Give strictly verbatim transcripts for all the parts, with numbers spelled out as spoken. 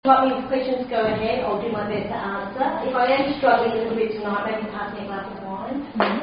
Got any questions, go ahead. I'll do my best to answer. If I am struggling a little bit tonight, maybe pass me a glass of wine.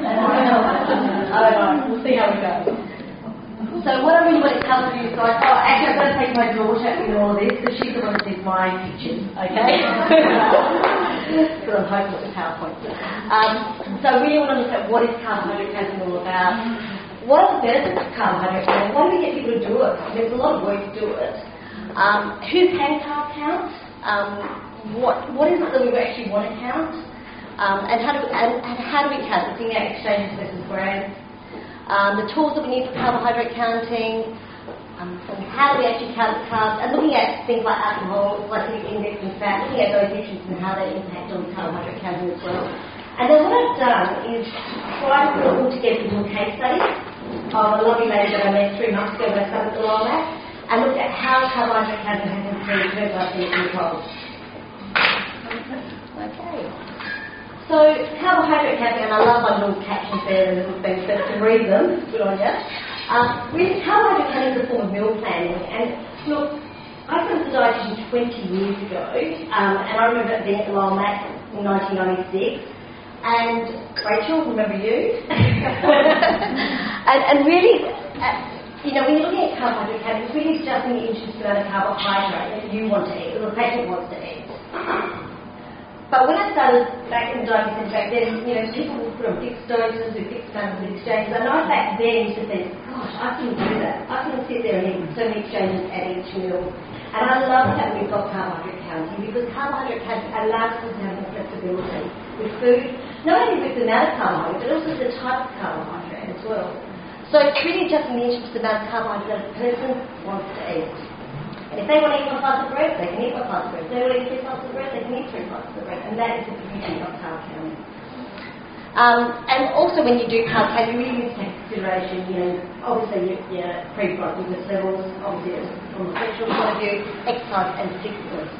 I don't know. We'll see how it goes. So what I really want to cover for you guys, oh, actually I've got to take my daughter in all this because she's the one that sees my pictures, okay? So I'm hoping it's a PowerPoint. Um, so we really want to look at what is carbohydrate counting all about. What are the benefits of carbohydrate counting? Why do we get people to do it? There's a lot of work to do it. Um, who can carb count? Um, what what is it that we actually want to count? Um, and how do we, and, and how do we count? Looking at exchanges versus grams. Um, the tools that we need for carbohydrate counting. Um, and how do we actually count the carbs? And looking at things like alcohol, glycemic index, and fat. Looking at those issues and how they impact on carbohydrate counting as well. And then what I've done is try to put it all together into a case study of a lovely lady that I met three months ago when I started the Lomax. And look at how carbohydrate counting has improved her glycemic control. Okay. So carbohydrate counting, and I love my little captions there and little things, but to read them, good on you. Um, really, carbohydrate counting is a form of meal planning. And look, I started as a dietitian twenty years ago, um, and I remember being at the Lomax in nineteen ninety-six. And Rachel, remember you? and, and really. Uh, You know, when you're looking at carbohydrate counting, it's really adjusting the interest amount of carbohydrate that you want to eat, or the patient wants to eat. But when I started back in diabetes back then, you know, people would put on fixed doses with fixed amounts of exchanges. And I back then used to think, gosh, I couldn't do that. I couldn't sit there and eat so many exchanges at each meal. And I love that we've got carbohydrate counting, because carbohydrate counting allows us to have more flexibility with food, not only with the amount of carbohydrate, but also the type of carbohydrate as well. So it's really adjusting the interest amount of carbohydrate that a person wants to eat. And if they want to eat one slice of bread, they can eat one slice of bread. If they want to eat three slices of bread, they can eat three slices of bread. And that is the beauty of carb counting. Um, and also when you do carb counting, you really need to take consideration, you know, obviously your, your pre-blood glucose levels, obviously from a sexual point of view, exercise and sickness.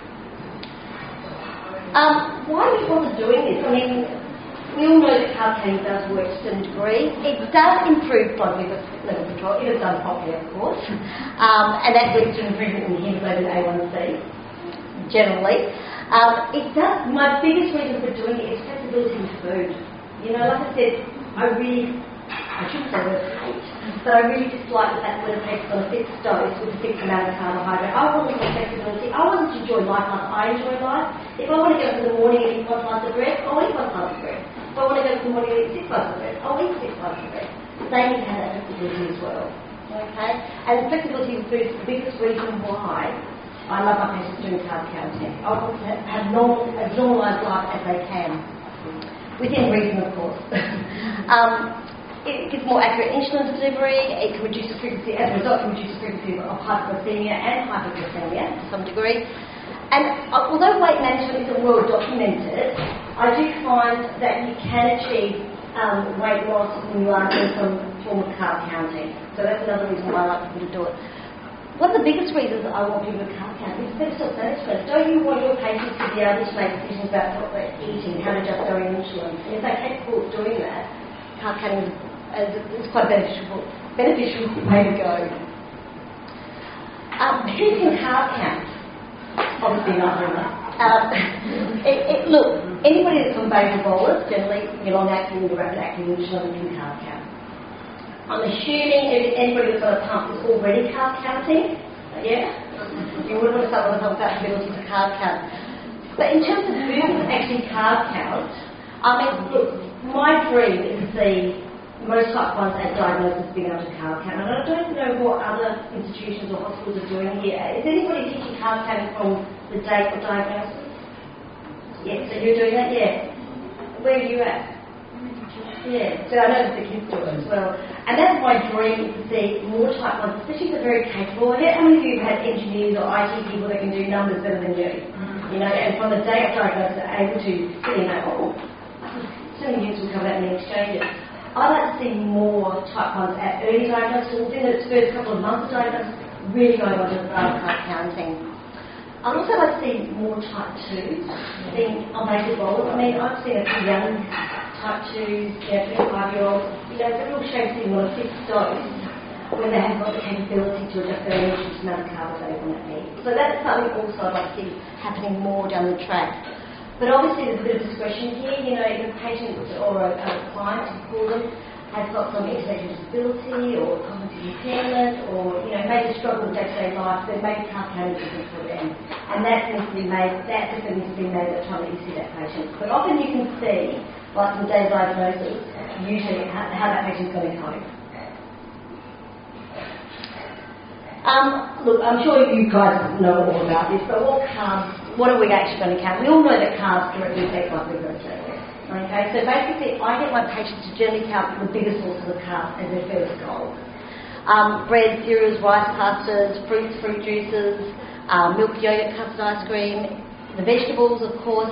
Um, why do we bother doing this? I mean, we all know that carb counting does work to a certain degree. It does improve blood glucose level control, if it's done properly, of course. Um, and that leads to improvement in hemoglobin A one C, generally. Um, it does, my biggest reason for doing it is flexibility in food. You know, like I said, I really, I shouldn't say the word hate, but I really dislike the fact that when a patient's on a fixed dose with a fixed amount of carbohydrate. I want more flexibility. I want to enjoy life like I enjoy life. If I want to go in the morning and eat one slice of bread, I'll eat one slice of bread. If I want to go to the morning and eat six slices of bread, I'll eat six slices of bread. They need to have that flexibility as well. Okay? And flexibility in food is the biggest reason why I love my patients doing carb counting. I want to have normal, as normalised life as they can. Within reason, of course. um, it gives more accurate insulin delivery. It can reduce the frequency, as a result, can reduce the frequency of hypoglycemia and hypoglycemia to some degree. And uh, although weight management isn't well documented, I do find that you can achieve um, weight loss when you are doing some form of carb counting. So that's another reason why I like people to do it. One of the biggest reasons I want people to carb count is better self-management. Don't you want your patients to be able to make decisions about what they're eating, how to adjust their own insulin? And if they're capable of doing that, carb counting is, is quite a beneficial, beneficial way to go. Um, who can carb count? Obviously not really. Um, it, it, look, anybody that's on basal bolus, generally your long-acting, your rapid-acting insulin can carb count. I'm assuming if anybody that's got a pump is already carb counting, yeah? You wouldn't want to start with a pump without the ability to carb count. But in terms of who can actually carb count, I mean, look, my dream is to see most type ones at diagnosis being able to carb count. And I don't know what other institutions or hospitals are doing here. Is anybody teaching carb counting from the date of diagnosis? Yes, so you're doing that? Yeah. Where are you at? Yeah, so I know that the kids do it as well. And that's my dream, is to see more type ones, especially if they're very capable. How many of you have had engineers or I T people that can do numbers better than you? You know, and from the day of diagnosis, they're able to see, you know, oh, so many years will come out in the exchanges. I'd like to see more type ones at early diagnosis, within its first couple of months of diagnosis, really going on to the carb counting. I'd also like to see more type twos being on basal bolus. I mean, I've seen a few young type twos, you know, twenty-five-year-olds, you know, they're all shaped in on a fixed dose when they haven't got the capability to adjust their energy to amount of carbs they want to eat. So that's something also I'd like to see happening more down the track. But obviously there's a bit of discretion here. You know, if a patient or a, a client, to call them, has got some intellectual disability or cognitive impairment or, you know, maybe struggle with day-to-day life, then maybe carb counting isn't for them. And that needs to be made, that decision needs to be made at the time that you see that patient. But often you can see, like from day diagnosis, usually how, how that patient's going to cope. Um, look, I'm sure you guys know all about this, but what carbs, what are we actually going to count? We all know that carbs directly affect blood glucose. Okay, so basically I get my patients to generally count the biggest sources of carbs as their first goal. Um, bread, cereals, rice, pastas, fruits, fruit juices, um, milk, yogurt, custard ice cream, the vegetables, of course.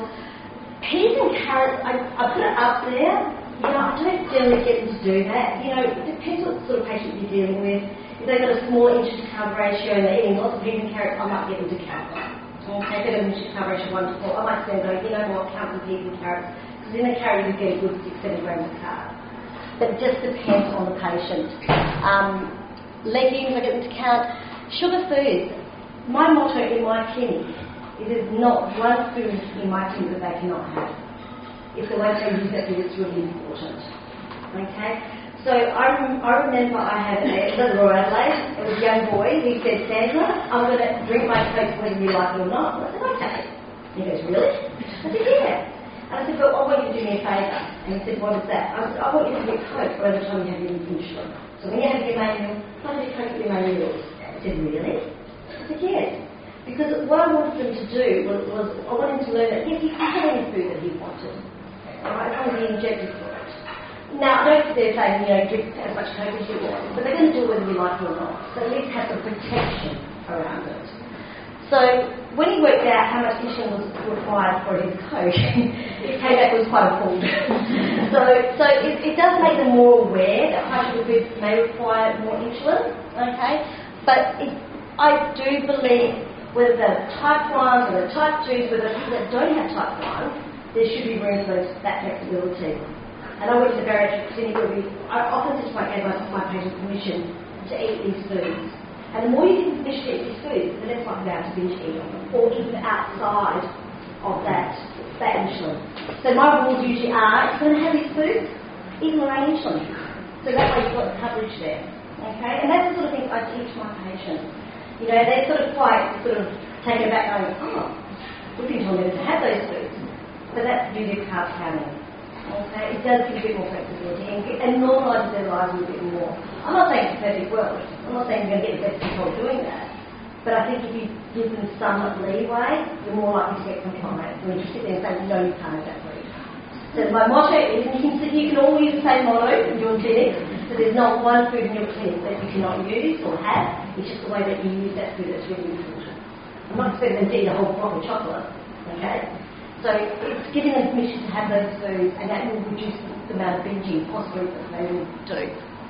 Peas and carrots, I, I put it up there. You know, I don't generally get them to do that. You know, it depends what sort of patient you're dealing with. If they've got a small inch to carb ratio and they're eating lots of peas and carrots, I might get them to count that. Okay, if they've got an inch to carb ratio one to four, I might say, you know what, count the peas and carrots. Because in a carrot you get a good six, seven grams of carbs. But it just depends on the patient. Um, legumes, I get them to count. Sugar foods. My motto in my clinic is there's not one food in my clinic that they cannot have. If they won't say use that food, it's really important. Okay? So I, rem- I remember I had a little Royal Adelaide, it was a young boy, he said, Sandra, I'm going to drink my Coke whether you like it or not. I said, okay. He goes, really? I said, yeah. And I said, but I want you to do me a favour. And he said, what is that? I said, I want you to get Coke by the time you have your insulin. So when you have your main meal, try to get Coke at your main meals. I said, really? I said, yes. Because what I wanted them to do was, was I wanted them to learn that, yes, he can have any food that he wanted. Alright, as long as he injected for it. Now, I don't sit there saying, you know, drink as much Coke as you want, but they're going to do it whether you like it or not. So at least have some protection around it. So when he worked out how much insulin was required for his Coke, it came back was quite appalled. so so it, it does make them more aware that high sugar foods may require more insulin, okay? But it, I do believe whether they're type one or the type two, whether people that don't have type one, there should be room for that flexibility. And I went to the bariatric clinic where we, I often said to my, gave my, my patient permission to eat these foods. And the more you can permission to eat these foods, the less likely they are to binge eat them, or even outside of that, that insulin. So my rules usually are, if you're going to have these foods, eat them around insulin. So that way you've got the coverage there. Okay? And that's the sort of thing I teach my patients. You know, they're sort of quite sort of taken aback going, oh, we've been told them to have those foods. But that's the beauty of carb counting. Okay, it does give a bit more flexibility and, and normalises their lives a bit more. I'm not saying it's a perfect world. I'm not saying you're going to get the best people doing that. But I think if you give them some leeway, you're more likely to get compliance. When you sit there and say, no, you can't have that food. So my motto is, and you can, you can all use the same motto in your clinic, so there's not one food in your clinic that you cannot use or have. It's just the way that you use that food that's really important. I'm not expecting them to eat a whole block of chocolate, okay? So it's giving them permission to have those foods, and that will reduce the amount of binging possibly that they will do.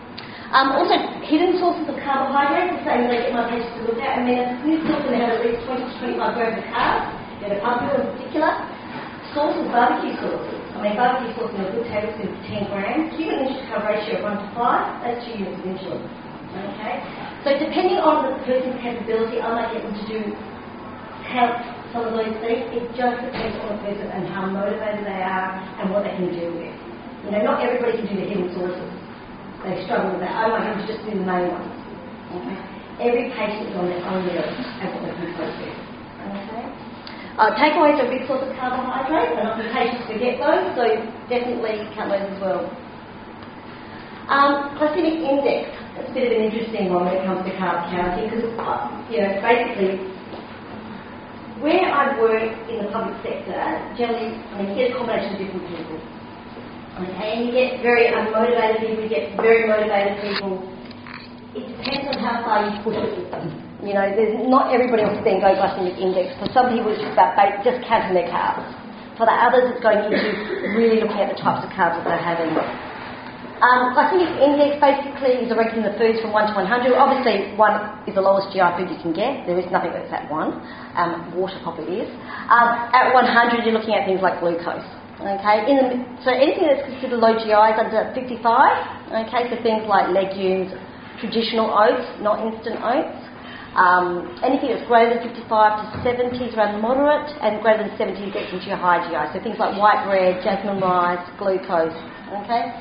Um, also, hidden sources of carbohydrates, the same way I get my patients to look at. I mean, as a clinician, they have at least twenty to twenty-five grams of carbs, you know, pumpkin in particular. Sources, barbecue sauces. I mean, barbecue sauce in a good tablespoon is ten grams. Give an inch to carb ratio of one to five, that's two units of insulin. Okay? So depending on the person's capability, I might get them to do count some of those things. It just depends on the person and how motivated they are and what they can do with. You know, not everybody can do the hidden sources. They struggle with that. I want them to just do the main ones. Okay? Every patient is on their own level and what they can cope with. Okay? Uh, takeaways are a big source of carbohydrates, and often patients forget those, so definitely count those as well. Um, glycemic index. That's a bit of an interesting one when it comes to carb counting, because, uh, you know, basically, where I work in the public sector, generally, I mean, you get a combination of different people. Okay, and you get very unmotivated people, you get very motivated people. It depends on how far you push it with them. You know, there's not everybody else then go glycemic index. For some people, it's just about just counting their carbs. For the others, it's going into really looking at the types of carbs that they're having. Um, glycemic index basically is a ranking of the foods from one to one hundred. Obviously, one is the lowest G I food you can get. There is nothing that's at one. Um, water probably is. Um, at one hundred, you're looking at things like glucose. Okay, in the, so anything that's considered low G I is under fifty-five. Okay, so things like legumes, traditional oats, not instant oats. Um, anything that's greater than fifty-five to seventy is around moderate, and greater than seventy gets into your high G I. So things like white bread, jasmine rice, glucose. Okay.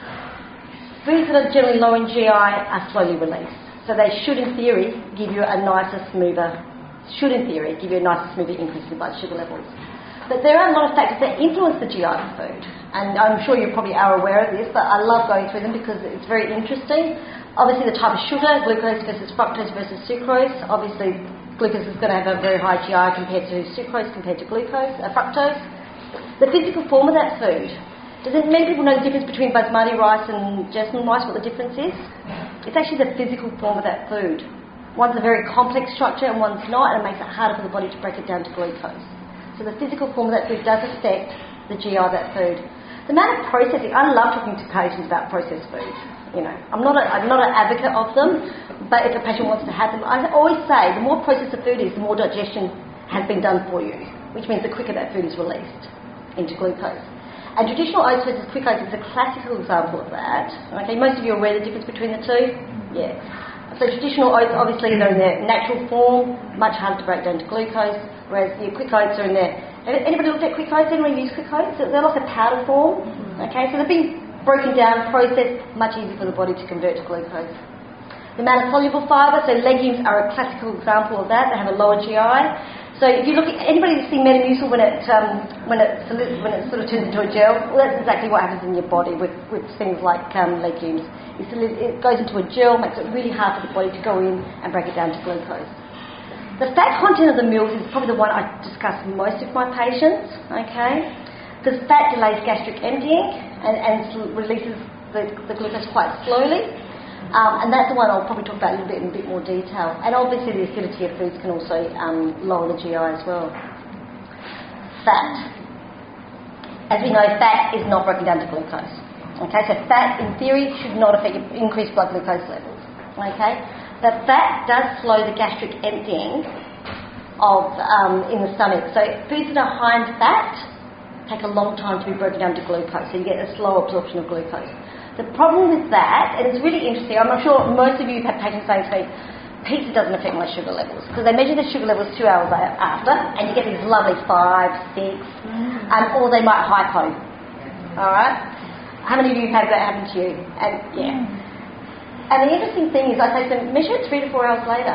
Foods that are generally low in G I are slowly released. So they should, in theory, give you a nicer, smoother. Should, in theory, give you a nicer, smoother increase in blood sugar levels. But there are a lot of factors that influence the G I of food, and I'm sure you probably are aware of this, but I love going through them because it's very interesting. Obviously the type of sugar, glucose versus fructose versus sucrose. Obviously glucose is going to have a very high G I compared to sucrose compared to glucose, uh, fructose. The physical form of that food. Does it, many people know the difference between basmati rice and jasmine rice, what the difference is? It's actually the physical form of that food. One's a very complex structure and one's not, and it makes it harder for the body to break it down to glucose. So the physical form of that food does affect the G I of that food. The amount of processing, I love talking to patients about processed food. You know, I'm not a, I'm not an advocate of them, but if a patient wants to have them, I always say the more processed the food is, the more digestion has been done for you, which means the quicker that food is released into glucose. And traditional oats versus quick oats is a classical example of that. Okay, most of you are aware of the difference between the two? Yeah. So traditional oats, obviously, they're in their natural form, much harder to break down to glucose, whereas your quick oats are in their... Anybody looked at quick oats? Anybody use quick oats? They're like a powder form. Okay, so they've been broken down, processed, much easier for the body to convert to glucose. The amount of soluble fibre, so legumes are a classical example of that. They have a lower G I. So if you look at anybody that's seen Metamucil when it um, when it when it sort of turns into a gel, well, that's exactly what happens in your body with, with things like um, legumes. It's, it goes into a gel, makes it really hard for the body to go in and break it down to glucose. The fat content of the meals is probably the one I discuss most with my patients, okay? Because fat delays gastric emptying and, and releases the, the glucose quite slowly. Um, and that's the one I'll probably talk about a little bit in a bit more detail. And obviously the acidity of foods can also um, lower the G I as well. Fat. As we know, fat is not broken down to glucose. Okay, so fat in theory should not affect increased blood glucose levels. Okay, but fat does slow the gastric emptying of um, in the stomach. So foods that are high in fat take a long time to be broken down to glucose, so you get a slow absorption of glucose. The problem with that, and it's really interesting, I'm not sure most of you have had patients saying to me, pizza doesn't affect my sugar levels, because they measure the sugar levels two hours after, and you get these lovely five, six, mm. um, or they might hypo. Alright? How many of you have had that happen to you? And yeah. Mm. And the interesting thing is, I say to them, measure it three to four hours later,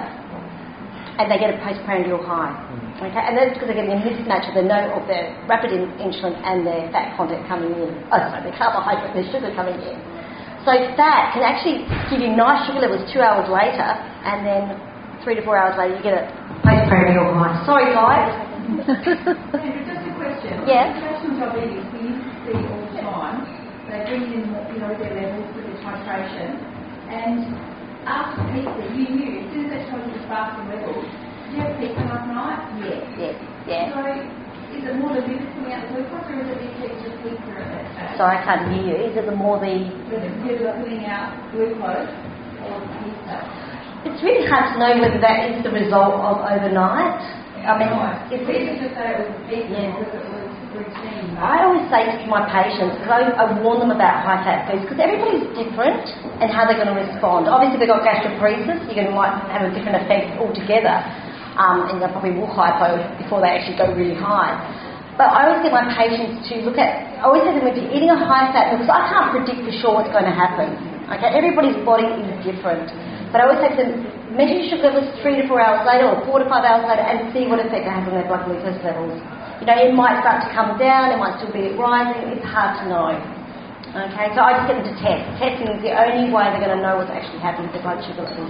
and they get a postprandial high. Okay, and that's because they're getting a mismatch of the no of their rapid in, insulin and their fat content coming in. Oh, sorry, the carbohydrate, the sugar coming in. So fat can actually give you nice sugar levels two hours later, and then three to four hours later you get a postprandial high. Sorry, guys. Andrew, just a question. Yeah. Gestational diabetes, we used to see all the time. They bring in, you know, their levels for their titration, and after pizza, you knew as soon as they told you the fasting levels. Do you have pizza last night? Yes, yes, yeah. So, is it more the liver pulling out the glucose, or is it the just pizza at that stage? Sorry, I can't hear you. Is it the more the... The liver pulling out glucose or the pizza? It's really hard to know whether that is the result of overnight. I mean, right. It's easy to say it was the pizza yeah. because it was routine. I always say to my patients, because I, I warn them about high-fat foods, because everybody's different and how they're going to respond. Obviously, if they've got gastroparesis, you're going to might have a different effect altogether. Um, and they probably will hypo before they actually go really high. But I always get my patients to look at, I always say to them, if you're eating a high fat meal, because I can't predict for sure what's going to happen. Okay, everybody's body is different. But I always say to them, measure your sugar levels three to four hours later or four to five hours later and see what effect it has on their blood glucose levels. You know, it might start to come down, it might still be rising, it's hard to know. Okay, so I just get them to test. Testing is the only way they're going to know what's actually happening with their blood sugar levels.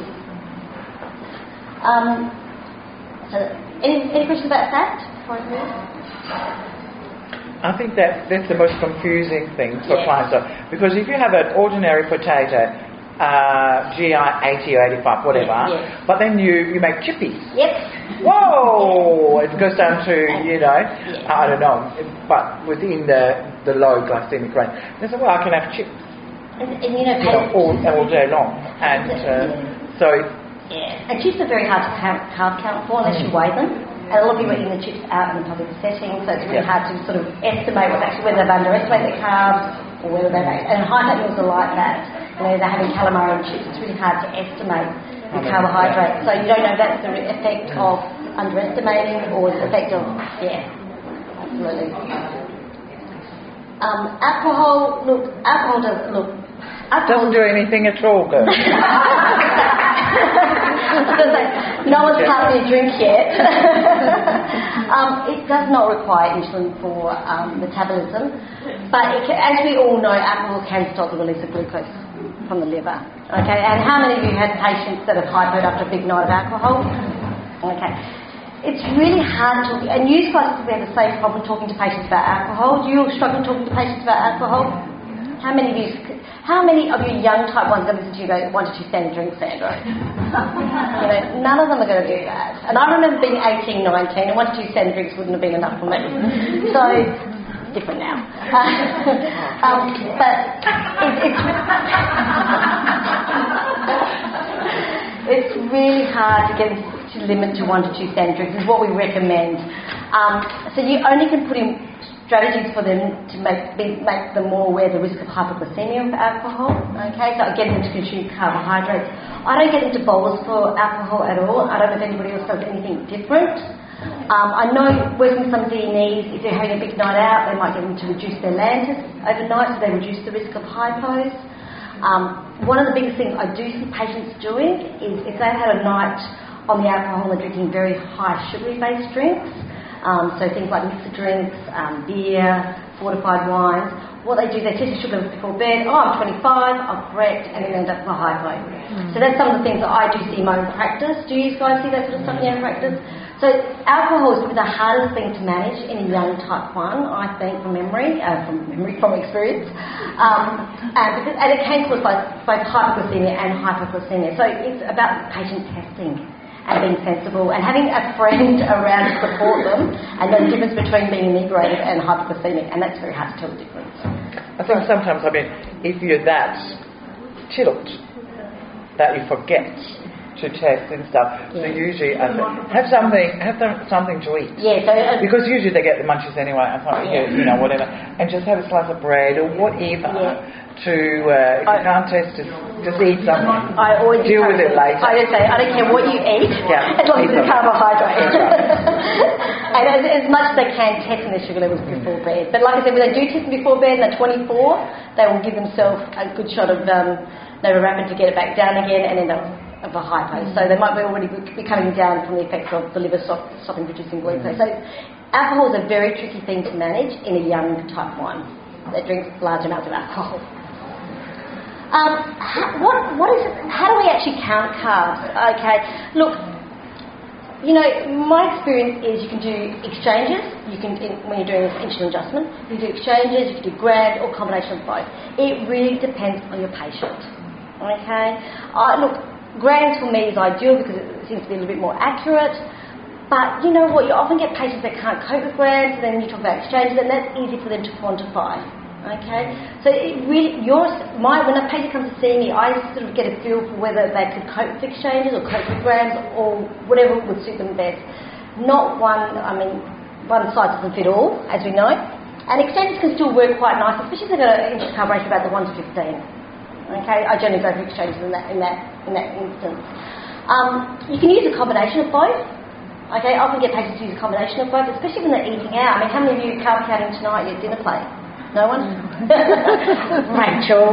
Um, So, any, any questions about that? I think that that's the most confusing thing for yes. clients, though, because if you have an ordinary potato, uh, G I eighty or eighty-five, whatever, yes, yes. but then you, you make chippies. Yep. Whoa! It goes down to, you know, yes. I don't know, but within the, the low glycemic range. They say, well, I can have chips and, and, you know, you know, all, all day long. And uh, so... Yeah, and chips are very hard to count, carb count for unless you weigh them. And a lot of people are eating the chips out in a public setting, so it's really yeah. hard to sort of estimate what's actually, whether they've underestimated the carbs or whether they've and high fat meals are like that. You know, they're having calamari and chips. It's really hard to estimate the carbohydrates. So you don't know if that's the effect of underestimating or the effect of, yeah, absolutely. Um, alcohol, look, alcohol does, look, alcohol... Doesn't do anything at all good. No one's passed me a drink yet. um, it does not require insulin for um, metabolism, but it can, as we all know, alcohol can stop the release of glucose from the liver. Okay, and how many of you had patients that have hypoed after a big night of alcohol? Okay, it's really hard to, and you guys probably have the same problem talking to patients about alcohol. Do you struggle talking to patients about alcohol? How many of you? How many of you young type ones that listen to you go, one to two standard drinks, Sandra? You know, none of them are going to do that. And I remember being eighteen, nineteen, and one to two standard drinks wouldn't have been enough for me. So, different now. Uh, um, but it, it's, it's really hard to get to limit to one to two standard drinks, is what we recommend. Um, so you only can put in strategies for them to make be, make them more aware of the risk of hypoglycemia for alcohol. Okay, so I get them to consume carbohydrates. I don't get into bowls for alcohol at all. I don't know if anybody else does anything different. Um, I know working with some D N Es, if they're having a big night out, they might get them to reduce their lantus overnight, so they reduce the risk of hypos. Um, one of the biggest things I do see patients doing is if they've had a night on the alcohol and they're drinking very high sugary-based drinks, Um, so things like mixed drinks, um, beer, fortified wines. What they do, they test the sugar levels before bed. Oh, I'm twenty-five, I'm correct, and then end up with a hypo. Mm. So that's some of the things that I do see in my own practice. Do you guys see that sort of stuff in your own practice? So alcohol is probably the hardest thing to manage in a young type one, I think, from memory, uh, from memory, from experience. Um, and, because, and it can cause both, both hypoglycemia and hypoglycemia. So it's about patient testing and being sensible and having a friend around to support them and know the difference between being inebriated and hypoglycemic, and that's very hard to tell the difference. I think sometimes, I mean, if you're that tilt that you forget to test and stuff, yeah. So usually uh, have something have something to eat. Yeah, so, uh, because usually they get the munchies anyway, I thought, yeah. you know, whatever, and just have a slice of bread or whatever yeah. to, uh, if you I, can't test, just, just eat something. I always deal with it later. I just say, I don't care what you eat, yeah, as long as it's carbohydrate. And as, as much as they can test their sugar levels before bed. But like I said, when they do test them before bed and they're twenty-four, they will give themselves a good shot of um, Novorapid to get it back down again and end up of a hypo. So they might be already be coming down from the effects of the liver stop, stopping producing glucose. So alcohol is a very tricky thing to manage in a young type one that drinks large amounts of alcohol. Um, how, what, what is it, how do we actually count carbs? Okay, look, you know, my experience is you can do exchanges, you can, when you're doing insulin adjustment, you can do exchanges, you can do grams or combination of both. It really depends on your patient. Okay, uh, look, grams for me is ideal because it seems to be a little bit more accurate, but you know what, you often get patients that can't cope with grams, and then you talk about exchanges, and that's easy for them to quantify. Okay, so it really, yours, my, when a patient comes to see me, I sort of get a feel for whether they could cope with exchanges or cope with grams or whatever would suit them best. Not one, I mean, one size doesn't fit all, as we know, and exchanges can still work quite nice, especially if they've got an intercarb ratio about the one to fifteen. Okay, I generally go for exchanges in that in that in that instance. Um, you can use a combination of both. Okay, I often get patients to use a combination of both, especially when they're eating out. I mean, how many of you carb counting tonight at your dinner plate? No one? Rachel.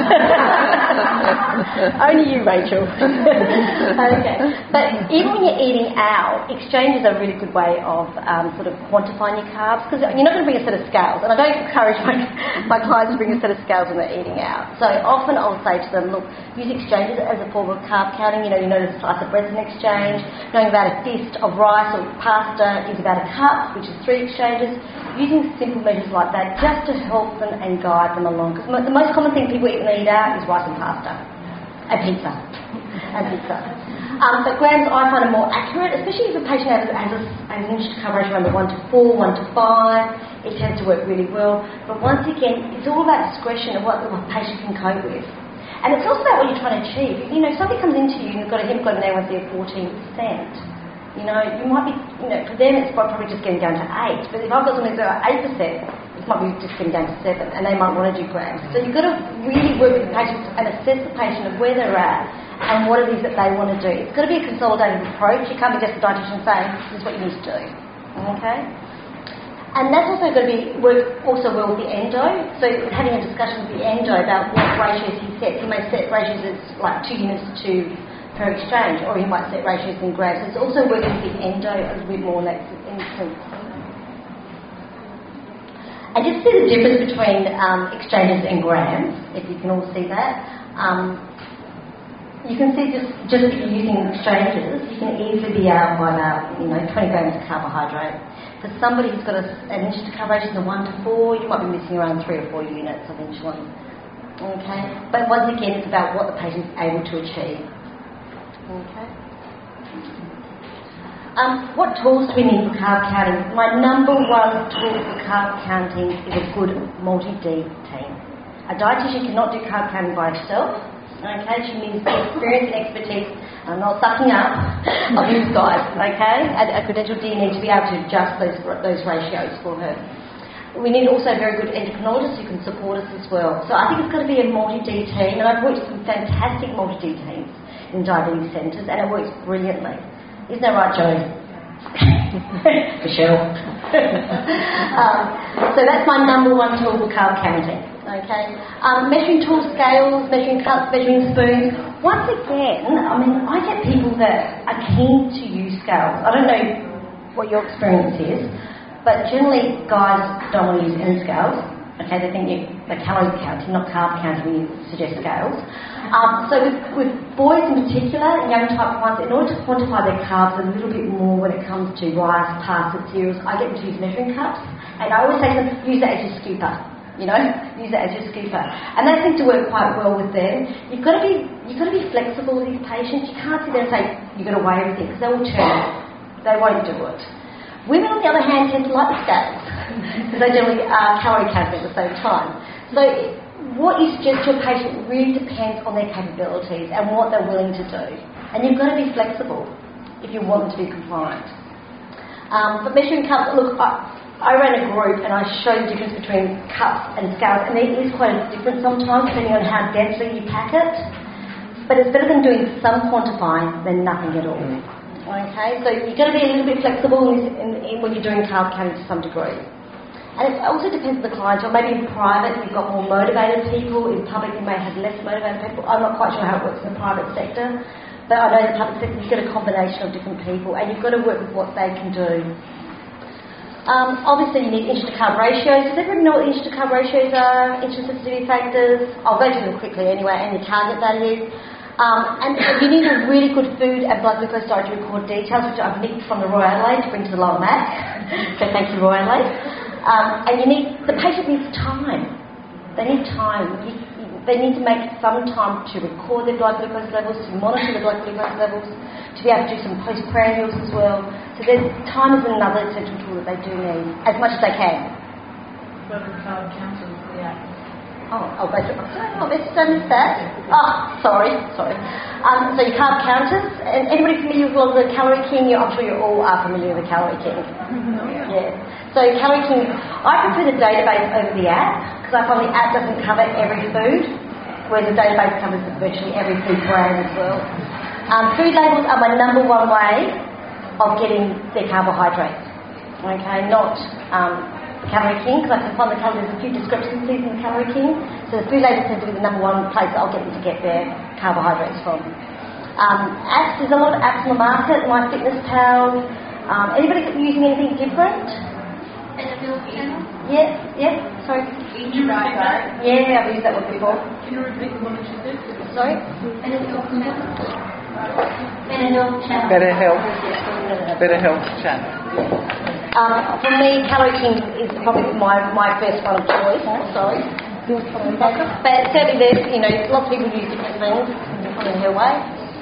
Only you, Rachel. Okay. But even when you're eating out, exchanges are a really good way of um, sort of quantifying your carbs, because you're not going to bring a set of scales, and I don't encourage my, my clients to bring a set of scales when they're eating out. So often I'll say to them, look, use exchanges as a form of carb counting. You know, you notice a slice of bread's an exchange, knowing about a fist of rice or pasta is about a cup, which is three exchanges. Using simple measures like that just to help them and guide them along. Because the most common thing people eat when they eat out is rice and pasta. And pizza. And pizza. Um, but grams I find are more accurate, especially if a patient has, has, a, has an inch coverage around the one to four, one to five. It tends to work really well. But once again, it's all about discretion of what the patient can cope with. And it's also about what you're trying to achieve. You know, if somebody comes into you and you've got a hemoglobin A one C of fourteen percent, you know, you might be, you know, for them it's probably just getting down to eight. But if I've got something that's at eight percent, This might be just getting down to seven, and they might want to do grams. So you've got to really work with the patient and assess the patient of where they're at and what it is that they want to do. It's got to be a consolidated approach. You can't be just a dietitian saying, this is what you need to do. Okay? And that's also going to be work also well with the endo. So having a discussion with the endo about what ratios he sets. He may set ratios as like two units to two per exchange, or he might set ratios in grams. So it's also working with the endo a little bit more in that instance. And just see the difference between um, exchanges and grams, if you can all see that. Um, you can see just, just if you're using exchanges, you can easily be out by about, you know, twenty grams of carbohydrate. For somebody who's got a, an insulin coverage in the one to four, you might be missing around three or four units of insulin. Okay? But once again, it's about what the patient's able to achieve. Okay? Um, what tools do we need for carb counting? My number one tool for carb counting is a good multi-D team. A dietitian cannot do carb counting by herself. Okay, she needs experience and expertise. I'm not sucking up of you guys. Okay, a, a credentialed D needs to be able to adjust those those ratios for her. We need also a very good endocrinologist who can support us as well. So I think it's got to be a multi-D team, and I've worked with some fantastic multi-D teams in diabetes centres, and it works brilliantly. Isn't that right, Joe? Michelle. um, so that's my number one tool for carb counting. Okay. Um, measuring tool scales, measuring cups, measuring spoons. Once again, I mean, I get people that are keen to use scales. I don't know what your experience is, but generally guys don't want to use any scales. Okay, they think you, they're calorie counting, not carb counting when you suggest scales. Um, so with, with boys in particular, young type ones, in order to quantify their carbs a little bit more when it comes to rice, pasta, cereals, I get them to use measuring cups, and I always say to them, use that as your scooper. You know, use that as your scooper, and that seems to work quite well with them. You've got to be, you've got to be flexible with these patients. You can't sit there and say you've got to weigh everything because they will turn. They won't do it. Women, on the other hand, tend to like the scales because they generally are calorie counting at the same time. So what you suggest to a patient really depends on their capabilities and what they're willing to do. And you've got to be flexible if you want them to be compliant. Um, but measuring cups, look, I, I ran a group and I showed the difference between cups and scales, and there is quite a difference sometimes depending on how densely you pack it. But it's better than doing some quantifying than nothing at all. Okay, so you've got to be a little bit flexible in, in, in when you're doing carb counting to some degree. And it also depends on the client. Or maybe in private you've got more motivated people. In public you may have less motivated people. I'm not quite sure how it works in the private sector. But I know in the public sector you've got a combination of different people, and you've got to work with what they can do. Um, obviously you need insulin to carb ratios. Does everybody know what the insulin to carb ratios are? Insulin sensitivity factors. I'll go through them quickly anyway, and your target value. Um, and you need a really good food and blood glucose diet to record details, which I've nicked from the Royal Adelaide to bring to the Lower Mac. So thank you, Royal Adelaide. Um, and you need, the patient needs time. They need time. You, you, they need to make some time to record their blood glucose levels, to monitor the blood glucose levels, to be able to do some postprandials as well. So there's, time is another essential tool that they do need, as much as they can. What are carb counters for the app? Oh, I'll go through it. Oh, let's missed that. Oh, sorry, sorry. Um, so your carb counters, and anybody familiar with a lot of the Calorie King? I'm sure you all are familiar with the Calorie King. Yeah. So Calorie King, I prefer the database over the app because I find the app doesn't cover every food, whereas the database covers virtually every food brand as well. Um, food labels are my number one way of getting their carbohydrates. Okay, not um, Calorie King, because I can find the calories, there's a few discrepancies in the Calorie King. So the food labels tend to be the number one place that I'll get them to get their carbohydrates from. Um, apps, there's a lot of apps on the market, MyFitnessPal. Um, anybody using anything different? Yeah, yeah, sorry. Right. Yeah, I've used that one before. Can you repeat the one that you said? Sorry? Better Health. Better Health channel. Um, for me, Calorie King is probably my, my first one of choice. Sorry. But certainly there's, you know, lots of people use different things in her way.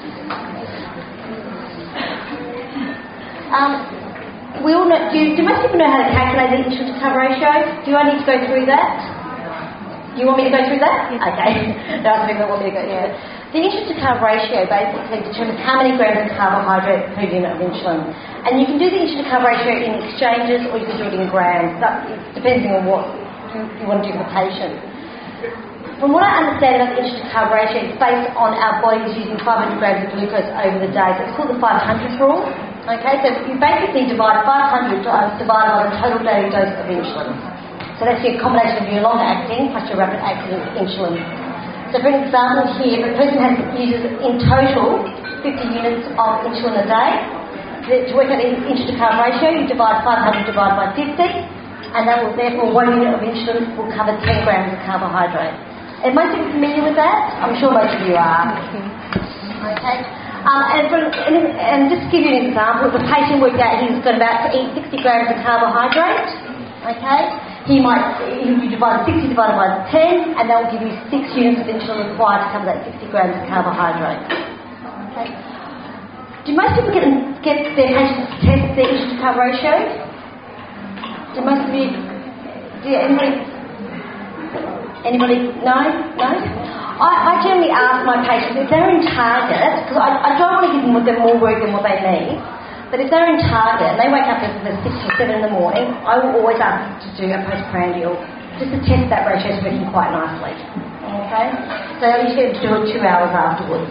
Um, we all know, do, do most people know how to calculate the insulin to carb ratio? Do I need to go through that? Do you want me to go through that? Okay. No, I think I want me to go through it. The insulin to carb ratio basically determines how many grams of carbohydrate per unit of insulin. And you can do the insulin to carb ratio in exchanges or you can do it in grams, that, depending on what do you want to do for the patient. From what I understand about the insulin to carb ratio, it's based on our bodies using five hundred grams of glucose over the day. So it's called the five hundred rule. Okay, so you basically divide five hundred times divided by the total daily dose of insulin. So that's your combination of your long-acting plus your rapid-acting insulin. So for example here, if a person has uses in total fifty units of insulin a day, to work out the insulin to carb ratio, you divide five hundred divided by fifty, and that will therefore one unit of insulin will cover ten grams of carbohydrate. Are most of you familiar with that? I'm sure most of you are. Okay. Um, and, for, and, and just to give you an example, if a patient worked out he's got about to eat sixty grams of carbohydrate, okay, he might, you divide sixty divided by ten, and that will give you six units of insulin required to cover that sixty grams of carbohydrate. Okay. Do most people get, get their patients to test their insulin to carb ratio? Do most of you, do you, anybody, anybody, no? No? I, I generally ask my patients, if they're in target, because I, I don't want to give them, them more work than what they need, but if they're in target and they wake up at six or seven in the morning, I will always ask them to do a postprandial, just to test that ratio is working quite nicely. Okay? So I usually do it two hours afterwards.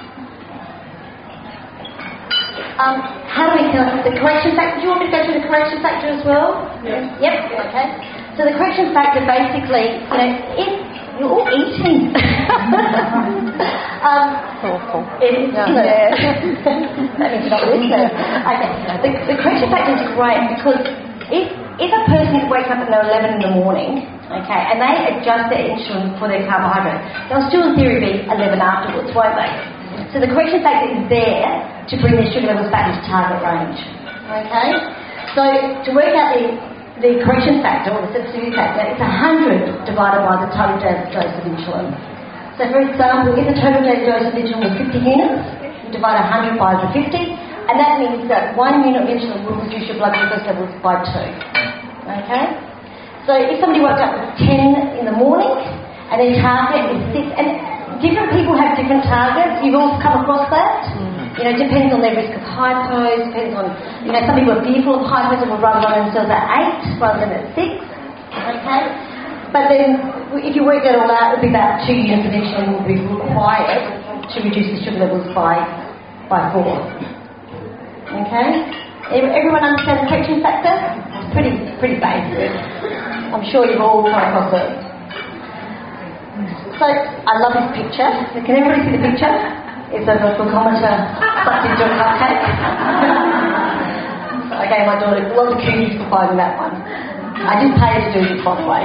Um, how do we calculate the correction factor? Do you want me to go through the correction factor as well? Yes. Yep, okay. So the correction factor basically, you know, if you're all eating. um, Awful. It is, Yeah. isn't it? That means you're not listening. Okay. The, the correction factor is great because if if a person wakes up at eleven in the morning, okay, and they adjust their insulin for their carbohydrate, they'll still in theory be eleven afterwards, won't they? So the correction factor is there to bring their sugar levels back into target range. Okay? So to work out the, the correction factor, or the sensitivity factor, it's one hundred divided by the total daily dose of insulin. So for example, if the total daily dose of insulin was fifty units, you divide one hundred by the fifty, and that means that one unit of insulin will reduce your blood glucose levels by two. Okay? So if somebody wakes up at ten in the morning, and their target is six, and different people have different targets. You've all come across that. Mm-hmm. You know, it depends on their risk of hypos, depends on, you know, some people are fearful of hypos and will rather run themselves at eight rather than at six. Okay? But then, if you work that all out, it would be about two units of insulin will be required to reduce the sugar levels by, by four. Okay? Everyone understand the correction factor? It's pretty, pretty basic. I'm sure you've all come across it. So, I love this picture. Can everybody see the picture? It's a glucometer sucked into a cupcake. I gave my daughter lots of cookies for finding that one. I did pay her to do this, by the way.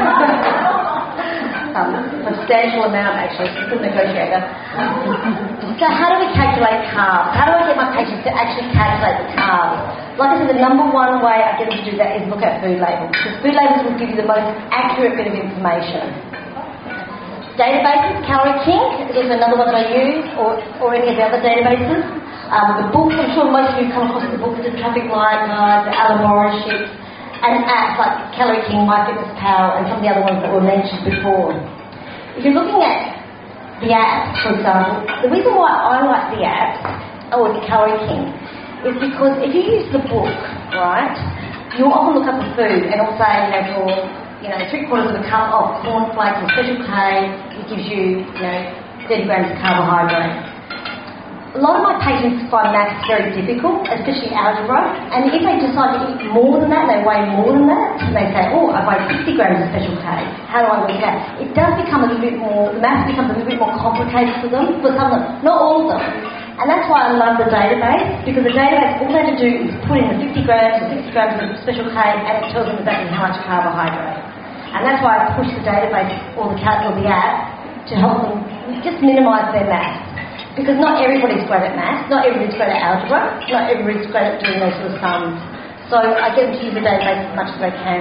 um, a substantial amount, actually. She's a good negotiator. So, how do we calculate carbs? How do I get my patients to actually calculate the carbs? Like I said, the number one way I get them to do that is look at food labels. Because food labels will give you the most accurate bit of information. Databases, Calorie King is also another one that I use, or, or any of the other databases. Um, the books, I'm sure most of you come across the books, the Traffic Light Guide, the Alamora Sheets, and apps like Calorie King, MyFitnessPal, and some of the other ones that were mentioned before. If you're looking at the apps, for example, the reason why I like the apps, or the Calorie King, is because if you use the book, right, you'll often look up the food, and it'll say, you know, for you know, three quarters of a cup of cornflakes or Special K, it gives you, you know, thirty grams of carbohydrate. A lot of my patients find maths very difficult, especially algebra, and if they decide to eat more than that, they weigh more than that, and they say, oh, I weigh sixty grams of Special K, how do I work that? It does become a little bit more, the maths becomes a little bit more complicated for them, for some of them, not all of them. And that's why I love the database, because the database, all they have to do is put in the fifty grams or sixty grams of Special K, and it tells them exactly how much carbohydrate. And that's why I push the database or the or the app to help them just minimise their maths. Because not everybody's great at maths, not everybody's great at algebra, not everybody's great at doing those sort of sums. So I get them to use the database as much as they can.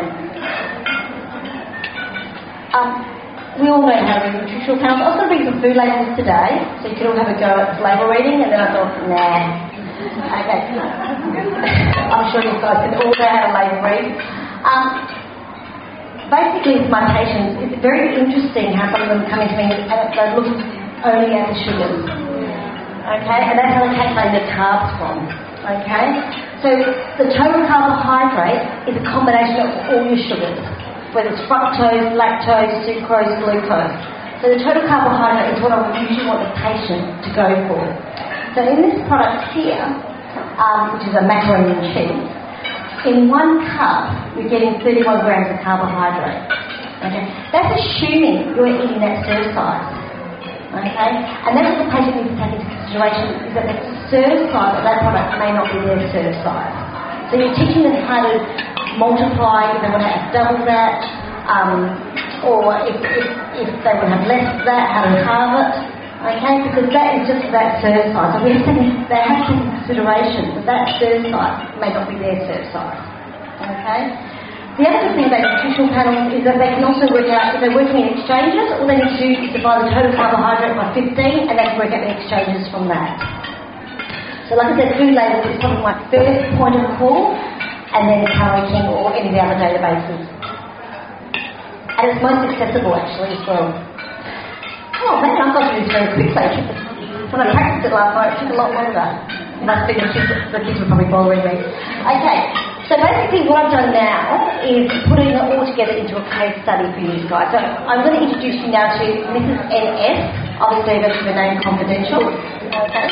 Um, we all know how to read nutritional panels. I was going to bring some food labels today, so you can all have a go at label reading, and then I thought, nah. Okay. I'm sure you guys can all know how to label read. Um, Basically, with my patients, it's very interesting how some of them come into me and they look only at the sugars. Okay? And that's how they calculate their carbs from. Okay? So the total carbohydrate is a combination of all your sugars. whether it's fructose, lactose, sucrose, glucose. So the total carbohydrate is what I would usually want the patient to go for. So in this product here, um, which is a macaroni and cheese, in one cup we're getting thirty-one grams of carbohydrate. Okay, that's assuming you're eating that serve size. Okay, and that's what the patient needs to take into consideration, is that the serve size of that product may not be their serve size. So you're teaching them how to multiply, if they want to have double that, um, or if, if, if they want to have less of that, how to halve it. Okay, because that is just that serve size. So we have to, they have to take into consideration that that serve size may not be their serve size. Okay. The other good thing about nutritional panels is that they can also work out, if they're working in exchanges, all they need to do is divide the total carbohydrate by fifteen, and they can work out the exchanges from that. So like I said, Food Labels is probably my first point of call, and then Calorie King or any of the other databases. And it's most accessible actually as well. Oh man, I've got to do this very quickly. When I practiced it last night, it took a lot longer. Must be the kids, the kids were probably bothering me. Okay. So basically what I've done now is putting it all together into a case study for you guys. So I'm going to introduce you now to Missus N S. Obviously, that's the name confidential. Okay.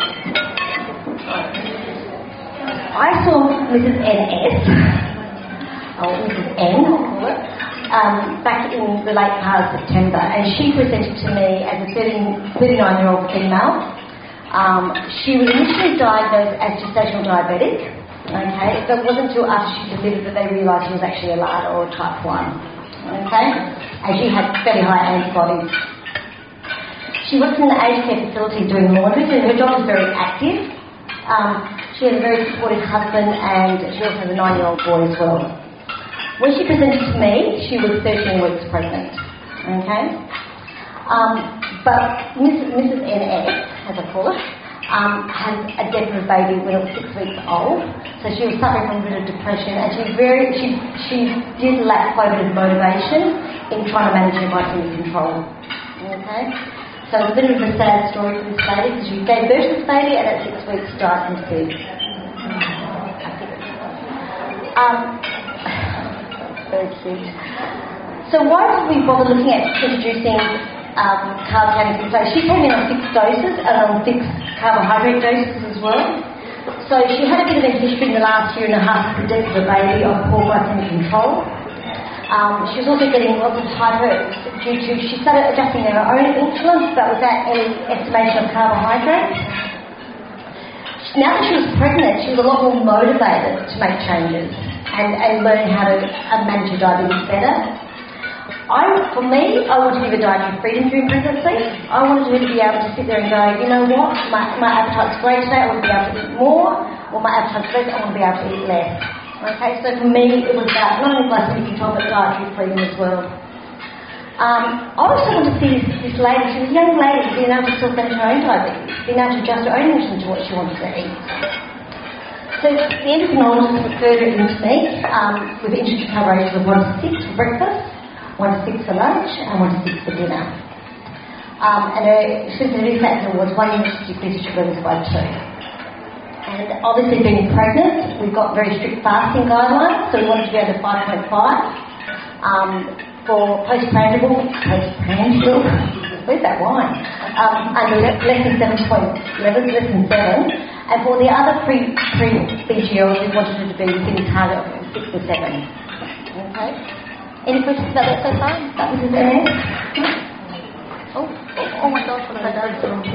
I saw Missus N S, or Missus N, I'll call it, um, back in the late part of September, and she presented to me as a thirty-nine-year-old female. Um, she was initially diagnosed as gestational diabetic. Okay, so it wasn't until after she delivered that they realised she was actually a L A D or a type one. Okay, and she had fairly high antibodies. She works in the aged care facility doing laundry, so her job is very active. Um, she has a very supportive husband, and she also has a nine-year-old boy as well. When she presented to me, she was thirteen weeks pregnant. Okay, um, but Missus Missus N S, as I call it, Um, had a death of a baby when it was six weeks old, so she was suffering from a bit of depression, and she very she she did lack quite a bit of motivation in trying to manage her glycemic control. Okay, so it's a bit of a sad story for this lady, because she gave birth to this baby and at six weeks died from sick. Um, very cute. So why did we bother looking at introducing Um, carb counting? So she came in on fixed doses and on fixed carbohydrate doses as well. So she had a bit of a history in the last year and a half of the death of the baby of poor glycemic control. Um, she was also getting lots of hyper due to, she started adjusting her own insulin, but without any estimation of carbohydrates. Now that she was pregnant, she was a lot more motivated to make changes and, and learn how to uh, manage her diabetes better. I, for me, I wanted to give her dietary freedom during pregnancy. I wanted her to be able to sit there and go, you know what, my, my appetite's great today, I want to be able to eat more, or my appetite's less, I want to be able to eat less. Okay, so for me, it was about not only glycemic control, but dietary freedom as well. Um, I also wanted to see this, this lady, she was a young lady, being able to self-manage her own diabetes, being able to adjust her own insulin to what she wanted to eat. So the endocrinologist referred her into me um, with introductory carbohydrates of one to six for breakfast, one to six for lunch, and one to six for dinner. Um, and her sensitivity factor was one unit to decrease sugar levels by two. And obviously being pregnant, we've got very strict fasting guidelines, so we wanted to be under five point five. Um, for postprandial, postprandial, where's that wine? Um, under less than seven point eleven, less than seven. And for the other pre, pre-B G Ls, we wanted it to be within the target of six or seven. Okay? Any questions about that so far? That was his name. Oh, oh, oh my gosh, what have I done?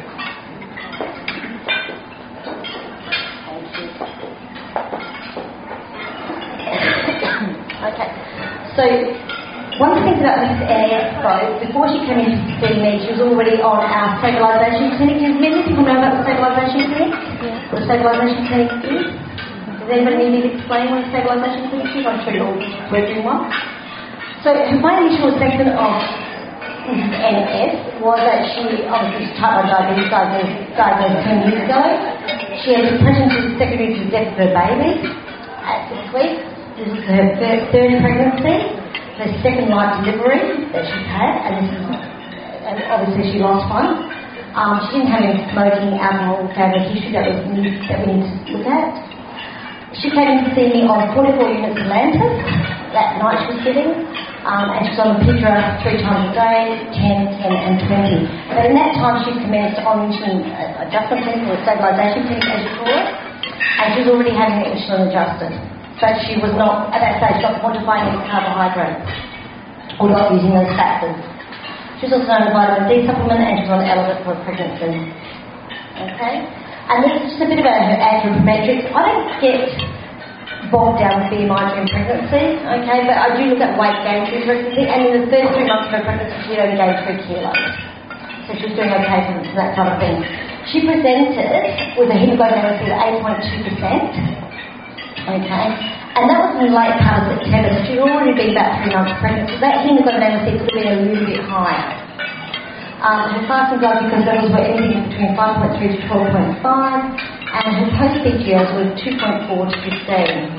Okay, so one of the things about Missus N S though, before she came in to see me, she was already on our stabilisation clinic. Do many people know about the stabilisation clinic? Yeah. What the stabilisation clinic is? Does anybody need me to explain what a stabilisation clinic is? I'm sure you're all working one. So my initial assessment of Missus N S was that she obviously was type one diabetes diagnosed, diagnosed ten years ago. She had depression to the secondary to the death of her baby at six weeks. This was her third, third pregnancy, her second live delivery that she's had, and this is, and obviously she lost one. Um, she didn't have any smoking, alcohol, family history that, was, that we need to look at. She came in to see me on forty-four units of Lantus that night she was sitting. Um, and she's on the Picra three times a day, ten, ten and twenty. But in that time she commenced on insulin uh, adjustment clinic, or stabilisation clinic as you call it, and she was already having the insulin adjusted. So she was not, at that stage, not quantifying any carbohydrates or not using those factors. She was also on a vitamin D supplement and she was on Elevate for pregnancy. Okay? And this is just a bit about her anthropometrics. I don't get bogged down with B M I during pregnancy, okay, but I do look at weight gain through pregnancy, and in the first three months of her pregnancy she only gained three kilos. So she was doing okay for that type of thing. She presented with a hemoglobin A one C of eight point two percent, okay, and that was in late part of September, so she'd already been about three months pregnant, so that hemoglobin A one C could have been a little bit higher. Um, her fasting blood glucose levels were anything between five point three to twelve point five, and her post-P G Ls were two point four to fifteen.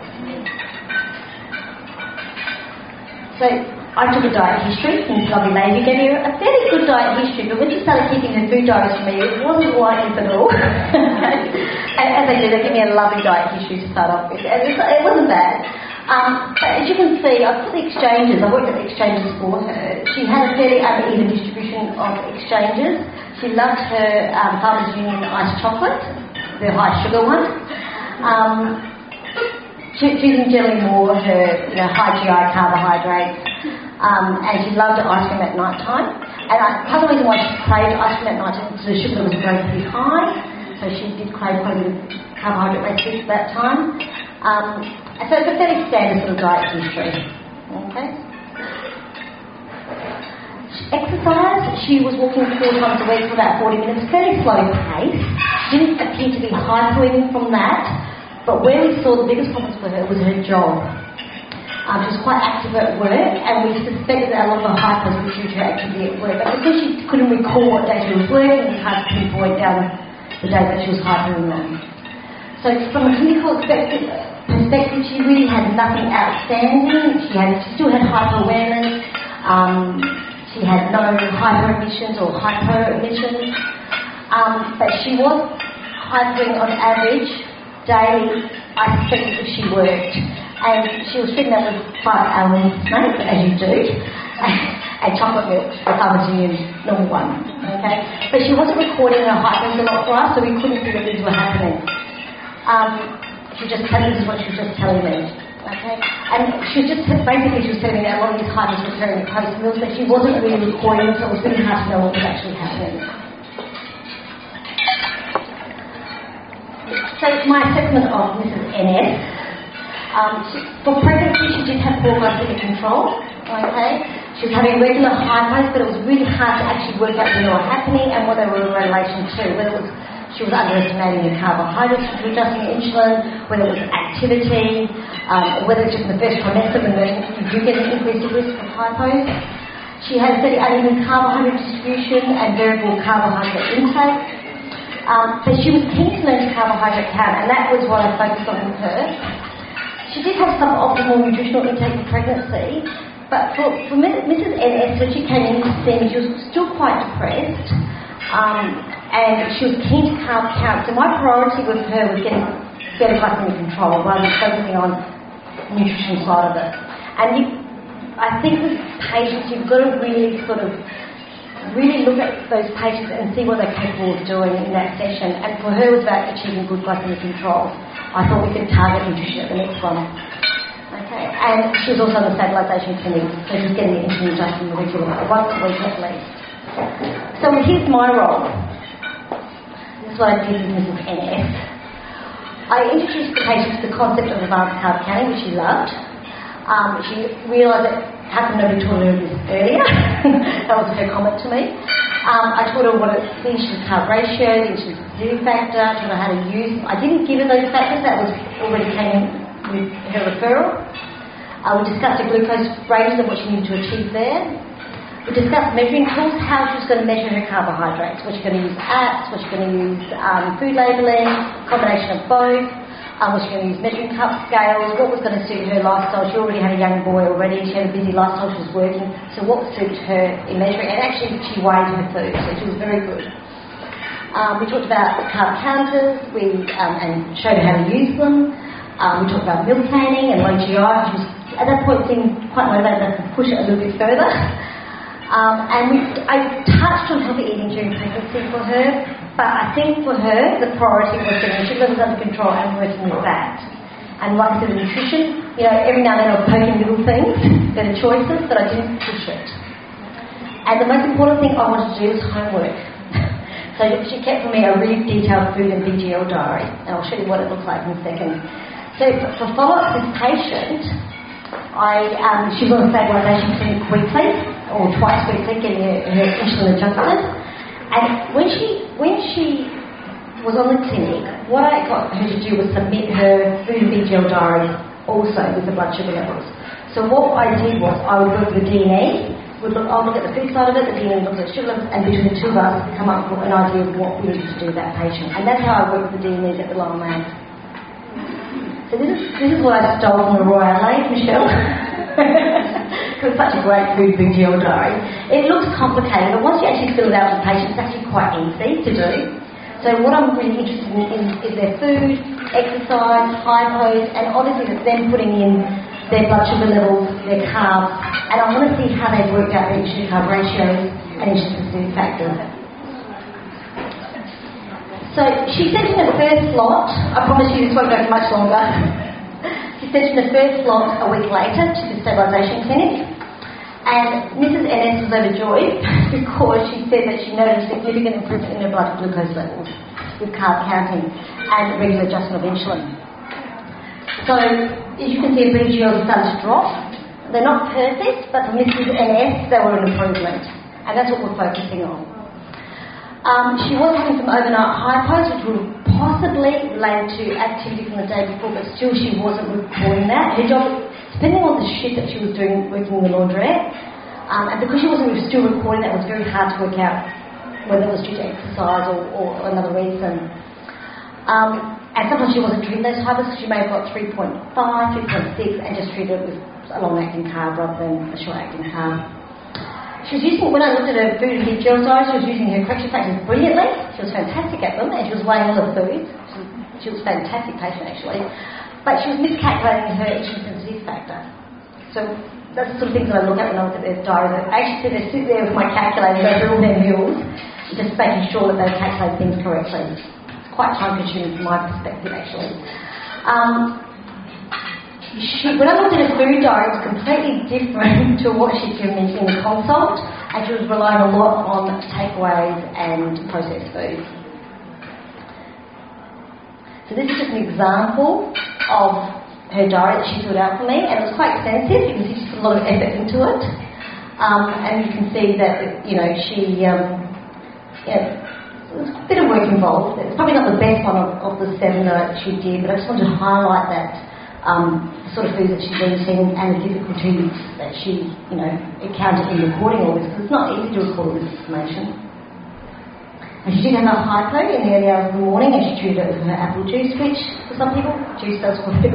So I took a diet history from this lovely lady, gave me a fairly good diet history, but when she started keeping her food diaries for me, it wasn't like this at all. And as I did, they gave me a lovely diet history to start off with, and it, it wasn't bad. Um, but as you can see, I've put the exchanges, I worked at the exchanges for her. She had a fairly uneven distribution of exchanges. She loved her um, Farmers Union iced chocolate, the high sugar one. Um, she, she's generally more her you know, high G I carbohydrates, um, and she loved her ice cream at night time. And I, part of the reason why she craved ice cream at night time is the sugar was relatively high, so she did crave quite a bit of carbohydrate recipes at that time. Um, so it's a fairly standard sort of diet history. Okay. Exercise, she was walking four times a week for about forty minutes, fairly slow pace. She didn't appear to be hypo from that, but where we saw the biggest problems for her was her job. Um, she was quite active at work, and we suspected that a lot of her hypos was due to her activity at work, but because she couldn't recall what day she was working, it was hard to pinpoint down the day that she was hypoing on. So from a clinical perspective, perspective, she really had nothing outstanding. She had, she still had hyper-awareness. Um, she had no hyper-emissions or hypo-emissions. Um, but she was hypering on average daily, I suspect, if she worked. And she was feeding that with five hours snakes, as you do, and chocolate milk, the Farmers Union normal one. Okay? But she wasn't recording her hypos a lot for us, so we couldn't see that these were happening. Um, she just told me, this is what she was just telling me, okay? And she was just, basically she was telling me that a lot of these hypos were occurring in post meals, but she wasn't really recording, so it was really hard to know what was actually happening. So my assessment of Missus N S, um, she, for pregnancy she did have poor glycemic control, okay? She was having regular hypos, but it was really hard to actually work out when they were happening and what they were in relation to, whether it was she was underestimating her carbohydrates, she was adjusting insulin, whether it was activity, um, or whether it's just in the first trimester when you do get an increased risk of hypos. She had a fairly uneven carbohydrate distribution and variable carbohydrate intake. Um, so she was keen to learn to carbohydrate count, and that was what I focused on with her. She did have some optimal nutritional intake in pregnancy, but for, for Missus N S, when she came in to see me, she was still quite depressed. Um, and she was keen to carb count. So my priority with her was getting better glycemic control rather than focusing on the nutrition side of it. And you, I think with patients, you've got to really sort of really look at those patients and see what they're capable of doing in that session. And for her, it was about achieving good glycemic control. I thought we could target nutrition at the next one. Okay, and she was also on the stabilisation clinic, so she was getting the insulin adjustment regularly, once a week at least. So here's my role. This is what I did with Missus N S. I introduced the patient to the concept of advanced carb counting, which she loved. Um, she realised that how come nobody taught her this earlier? That was her comment to me. Um, I taught her what it, the insulin carb ratio, the insulin sensitivity factor, I taught her how to use. I didn't give her those factors, that was already came in with her referral. Uh, we discussed the glucose ranges and what she needed to achieve there. We discussed measuring tools, how she was going to measure her carbohydrates. Was she going to use apps? Was she going to use um, food labelling? Combination of both? Um, was she going to use measuring cup scales? What was going to suit her lifestyle? She already had a young boy already. She had a busy lifestyle. She was working. So what suited her in measuring? And actually, she weighed her food, so she was very good. Um, we talked about carb counters. We um, and showed her how to use them. Um, we talked about meal planning and low G I. She was at that point seemed quite motivated to push it a little bit further. Um, and we, I touched on healthy eating during pregnancy for her, but I think for her the priority was getting the sugar levels under control and working with that. And like I said, the nutrition, you know, every now and then I was poking little things, there are choices, but I didn't push it. And the most important thing I wanted to do was homework. So she kept for me a really detailed food and B G L diary, and I'll show you what it looks like in a second. So for follow-up with this patient, I, um, she was on a stabilisation clinic weekly, or twice weekly, getting her, her insulin adjusted. And when she when she was on the clinic, what I got her to do was submit her food and B G L diary also with the blood sugar levels. So what I did was I would work with the D N E, would look, I'll look at the food side of it, the D N E looks at sugar levels, and between the two of us come up with an idea of what we needed to do with that patient. And that's how I work with the D N Es at the Lower Main. So this is, this is what I stole from the Royal Adelaide, Michelle. Because it's such a great food B G L diary. It looks complicated, but once you actually fill it out with the patient, it's actually quite easy to do. So what I'm really interested in is, is their food, exercise, hypos, and obviously it's them putting in their blood sugar levels, their carbs, and I want to see how they've worked out their insulin carb ratios and insulin specific factors. So she sent in the first lot. I promise you this won't go for much longer. She sent in the first lot a week later to the stabilisation clinic, and Missus N S was overjoyed because she said that she noticed significant improvement in her blood glucose levels with carb counting and regular adjustment of insulin. So as you can see, her B G L started to drop. They're not perfect, but for Missus N S they were an improvement, and that's what we're focusing on. Um, she was having some overnight hypos, which would possibly relate to activity from the day before, but still she wasn't recording that. Her job, depending on the shift that she was doing, working in the laundrette, um, and because she wasn't still recording that, it was very hard to work out whether it was due to exercise or, or another reason. Um, and sometimes she wasn't treating those hypos, so she may have got three point five, three point six, and just treated it with a long-acting carb rather than a short-acting carb. She was using, when I looked at her food and B G L diary, she was using her correction factors brilliantly. She was fantastic at them, and she was weighing all the food. She, she was a fantastic patient, actually. But she was miscalculating her insulin sensitivity factor. So that's the sort of things that I look at when I look at their diary. I actually sit there, sit there with my calculator, go through all their meals, just making sure that they calculate things correctly. It's quite time-consuming from my perspective, actually. Um, She, when I looked at her food diary, it was completely different to what she'd given me in the consult, and she was relying a lot on takeaways and processed foods. So this is just an example of her diary that she filled out for me, and it was quite extensive. You can see she put a lot of effort into it, um, and you can see that, you know, she, um, yeah, there was a bit of work involved. It's probably not the best one of, of the seven that she did, but I just wanted to highlight that. Um, the sort of foods that she's eating and the difficulties that she, you know, encountered in recording all this, because it's not easy to record all this information. And she did have a hypo in the early hours of the morning, and she treated it with her apple juice, which for some people, juice does work.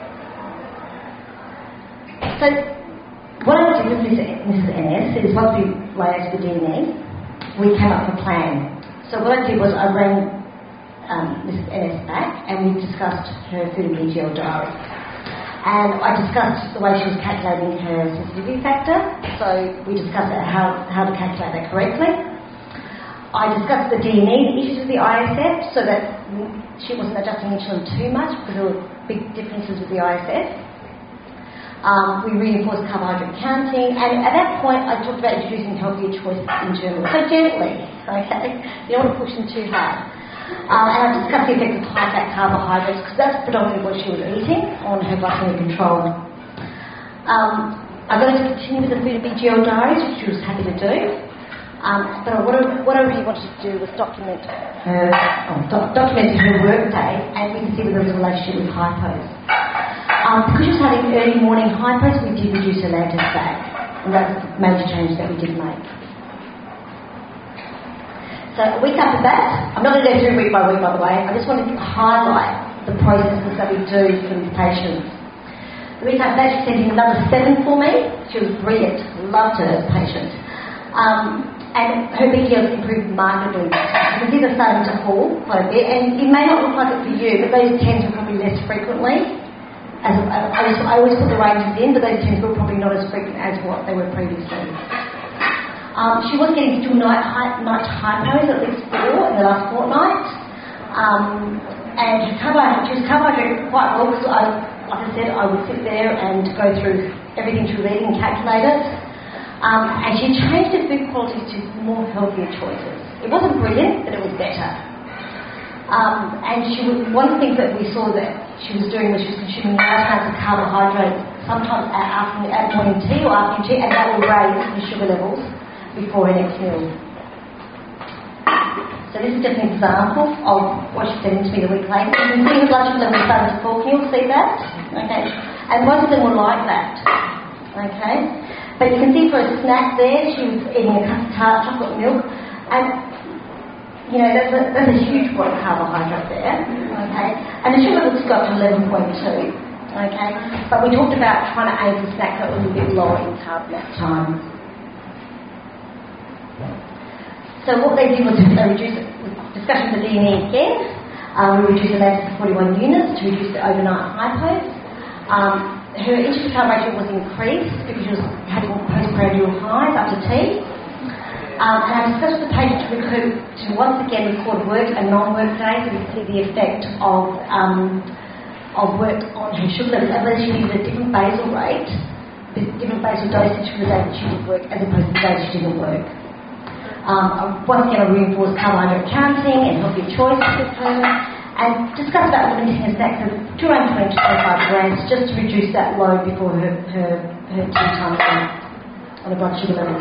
So what I did with Missus N S is once we laid out the D N E, we came up with a plan. So what I did was I rang um, Missus N S back, and we discussed her food and B G L diary. And I discussed the way she was calculating her sensitivity factor, so we discussed how, how to calculate that correctly. I discussed the D N E, the issues with the I S F, so that she wasn't adjusting insulin too much because there were big differences with the I S F. Um, we reinforced carbohydrate counting, and at that point I talked about introducing healthier choices in general. So gently, okay? You don't want to push them too hard. Um, and I discussed the effects of high-fat carbohydrates because that's predominantly what she was eating on her glycemic control. Um, I got her to continue with the food and B G L diaries, which she was happy to do. Um, but what I, what I really wanted to do was document her, oh, doc, document her work day, and we can see whether there was a relationship with hypos. Um, because she was having early morning hypos, we did reduce her lactose back, and that's a major change that we did make. So a week after that, I'm not going to go through week by week, by the way. I just wanted to highlight the processes that we do for these patients. The week after that, she sent in another seven for me. She was brilliant. Loved her as a patient. Um, and her B G L improved markedly. You can see they're starting to fall quite a bit. And it may not look like it for you, but those tens are probably less frequently. as I, just, I always put the ranges in, but those terms were probably not as frequent as what they were previously. Um, she was getting still night, high, night hypos, at least four in the last fortnight. Um, and she, carbohydrate, she was carbohydrate quite well, because I, like I said, I would sit there and go through everything she was eating and calculate it. Um, and she changed her food qualities to more healthier choices. It wasn't brilliant, but it was better. Um, and she was, one of the things that we saw that she was doing was she was consuming large amounts of carbohydrates, sometimes at, after, at morning tea or afternoon tea, and that will raise the sugar levels before her next meal. So this is just an example of what she said to me the week later. You can see her blood sugar level started to fall. Can you all see that? Okay. And most of them were like that. Okay. But you can see for a snack there, she was eating a custard tart, chocolate milk, and you know that's a, that's a huge pot of carbohydrate there. Okay. And the sugar levels got to eleven point two. Okay. But we talked about trying to aim for snacks that was a bit lower in carb that time. So what they did was they reduced discussion of the D N E again. Um, we reduced the levels to forty-one units to reduce the overnight hypos. Um, her intracarb ratio was increased because she was having postprandial highs after tea. Um, and I discussed with the patient to, recoup, to once again record work and non-work days, so we can see the effect of um, of work on her sugar levels, and whether she needed a different basal rate, a different basal dosage for the day that she did work as opposed to the days she didn't work. Um, once again, I reinforced carbohydrate counting and healthy choices with her, and discussed about limiting her snacks of two hundred twenty to twenty-five grams just to reduce that load before her, her, her tea time on the blood sugar levels.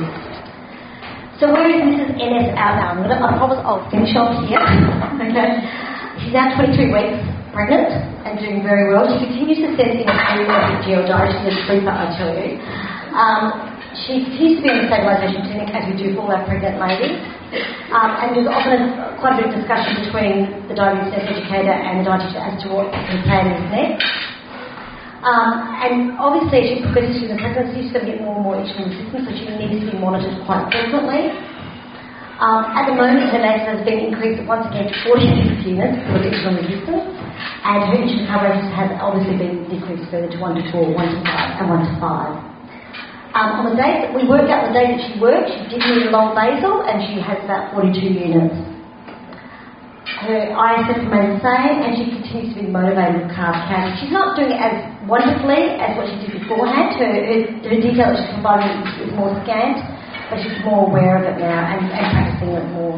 So where is Missus N S out now? I'm gonna, I promise I'll finish off here. Okay. She's now twenty-two weeks pregnant and doing very well. She continues to send in a food of G L diet. She's a sleeper, I tell you. Um, She continues to be in the stabilisation clinic as we do for all our pregnant ladies. Um, and there's often a, quite a bit of discussion between the diabetes nurse educator and the dietitian as to what her plan is next. Um, and obviously as she progresses through the pregnancy, she's going to get more and more insulin resistant, so she needs to be monitored quite frequently. Um, at the moment, her lactate has been increased once again to forty-six units for insulin resistance, and her insulin coverage has obviously been decreased further to one to two, one to five, and one to five. Um, on the day that we worked out the day that she worked, she did need a long basal, and she has about forty-two units. Her I S F remains the same, and she continues to be motivated with carb counting. She's not doing it as wonderfully as what she did beforehand. Her, her, her detail that she's providing is, is more scant, but she's more aware of it now and, and practicing it more.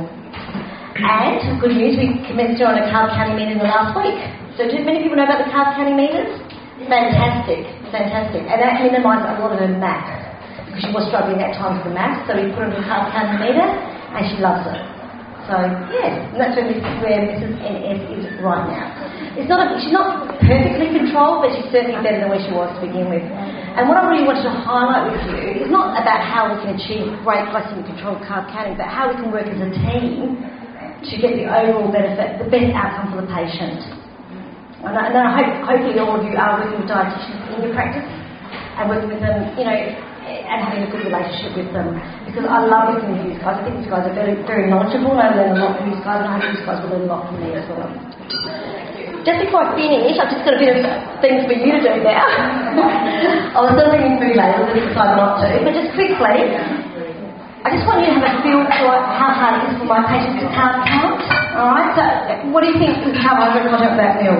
And good news, we commenced her on a carb counting meter in the last week. So do many people know about the carb counting meters? Fantastic, fantastic. And that minimised a lot of her maths, because she was struggling at times with the maths, so we put her on a carb counting meter, and she loves it. So, yes, and that's where Missus where Missus N S is right now. It's not a, she's not perfectly controlled, but she's certainly better than where she was to begin with. And what I really wanted to highlight with you is not about how we can achieve great glycemic control carb counting, but how we can work as a team to get the overall benefit, the best outcome for the patient. And I, and I hope, hopefully all of you are working with dietitians in your practice and working with them, you know, and having a good relationship with them, because I love working with you guys. I think you guys are very, very knowledgeable, and I learn a lot from you guys, and I hope you guys will learn a lot from me as well. Just before I finish, I've just got a bit of things for you to do now. I was still bringing food later, I was decided not to, but just quickly, I just want you to have a feel for how hard it is for my patients to carb count. All right, so what do you think is carbohydrate content of that meal?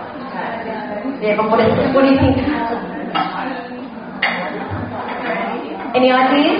Yeah, but what, is, what do you think? Any ideas?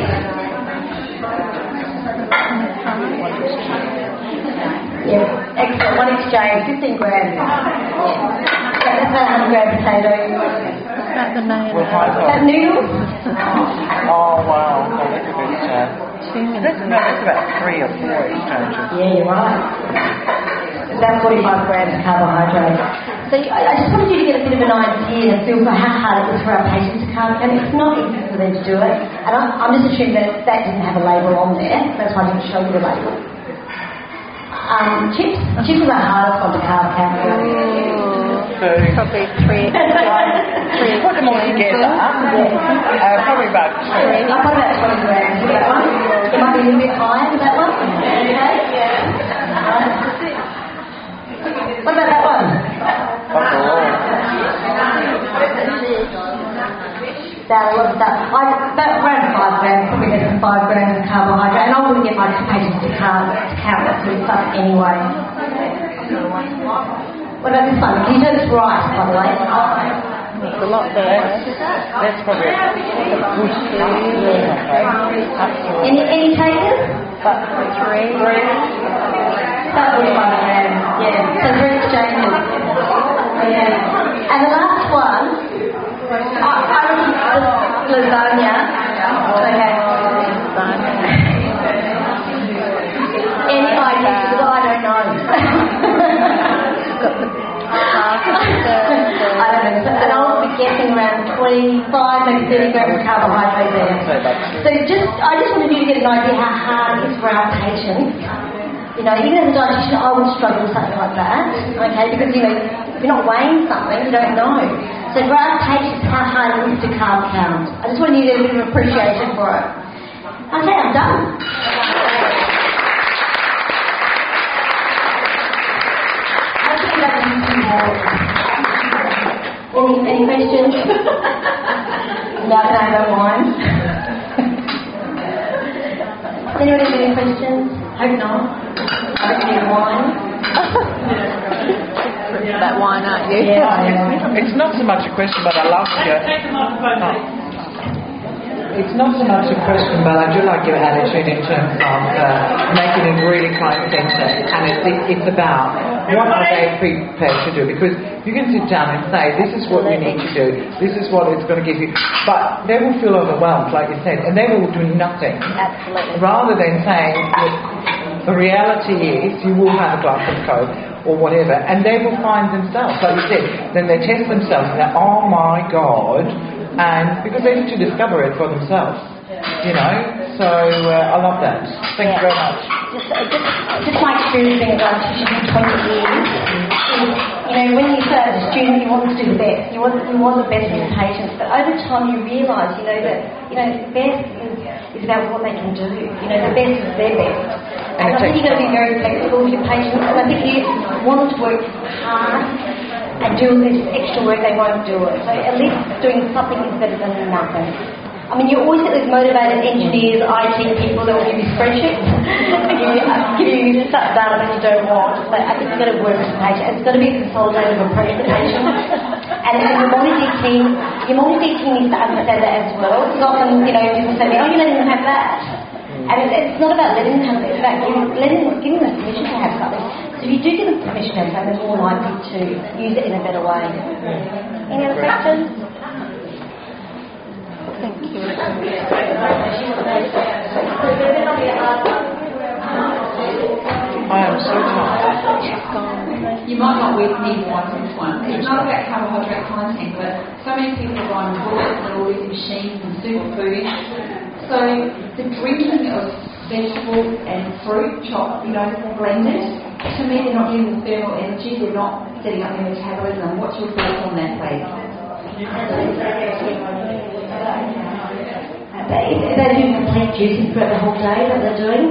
Yeah, excellent. One exchange, fifteen grams. Yeah. That's about one hundred gram potato. That's the mayo. That noodles? Oh, wow. Oh, that's a bit, uh, that's, no, that's about three or four exchanges. Yeah, you're right. It's about forty-five grams of carbohydrate. So I, I just wanted you to get a bit of an idea and a feel for how hard it is for our patients to carb count. It's not easy for them to do it. And I'm, I'm just assuming that that didn't have a label on there. That's why I didn't show you the label. Um, chips. Chips are the hardest one to carb count. So, Probably three. three put them all together. Uh, probably about three. I thought about twenty grams for that one. It might be a little bit higher for that one. Okay? Yeah. What about that one? Oh. That, I love that. I, that around five grams, probably get some five grams of carbohydrate, and I wouldn't get my patients to count, to count that sort of stuff anyway. What about this one? Can you do this rice, by the way? There's a lot there. That's probably a push through. Any, any takers? But three. Three. About forty-five grams, yeah. So three exchanges. Okay. And the last one, I, I was lasagna. Okay. Any ideas? Because I don't know. I don't know. So, and I'll be guessing around twenty-five, maybe thirty grams of carbohydrate there. So just, I just wanted you to get an idea how hard it is for our patients. You know, even as a dietitian, I would struggle with something like that, okay, because, you know, if you're not weighing something, you don't know. So for our patients, how hard it is to carb count. I just wanted you to get a bit of appreciation for it. Okay, I'm done. I think that needs some more. Any, any questions? Now can I have wine? Anyone have any questions? Hope not. I don't need wine. That wine, aren't you? Yeah, I am. It's not so much a question, but I love your... It's not so much a question, but I do like your attitude in terms of uh, making it really client-centered. And it's, it's about what are they prepared to do. Because you can sit down and say, this is what you need to do. This is what it's going to give you. But they will feel overwhelmed, like you said, and they will do nothing. Absolutely. Rather than saying, look, the reality is you will have a glass of Coke or whatever, and they will find themselves, like you said, then they test themselves and they're, oh my God, and because they need to discover it for themselves, you know, so uh, I love that. Thank you very much. Just, uh, just, just my experience being a dietitian for twenty years, is, you know, when you start as a student, you want to do the best, you want, you want the best for your patients, but over time you realise, you know, that, you know, the best is, is about what they can do, you know, the best is their best. And, and I think you've got to be very flexible with your patients, and I think you want them to work hard and do this extra work, they won't do it. So at least doing something is better than nothing. I mean, you always get those motivated engineers, I T people that will give you spreadsheets, give you, uh, give you stuff data that you don't want. But I think you've got to work with the patient. It's got to be a consolidated approach to the patient. And then your multi team, your multi team needs to understand that as well. Because often, you know, people say to me, oh, you're letting them have that. And it's, it's not about letting them have it, it's about giving, letting, giving them permission to have something. So if you do give them permission to have something, they're more likely to use it in a better way. Any other questions? Thank you. I am so tired. You might not need one for this one. It's not about carbohydrate content, but so many people are on bullets and all these machines and superfoods. So the drinking of vegetable and fruit, chopped, you know, blended, to me they're not getting the thermal energy, they're not setting up their metabolism. What's your thoughts on that, please? They, they do complete juicing throughout the whole day that they're doing.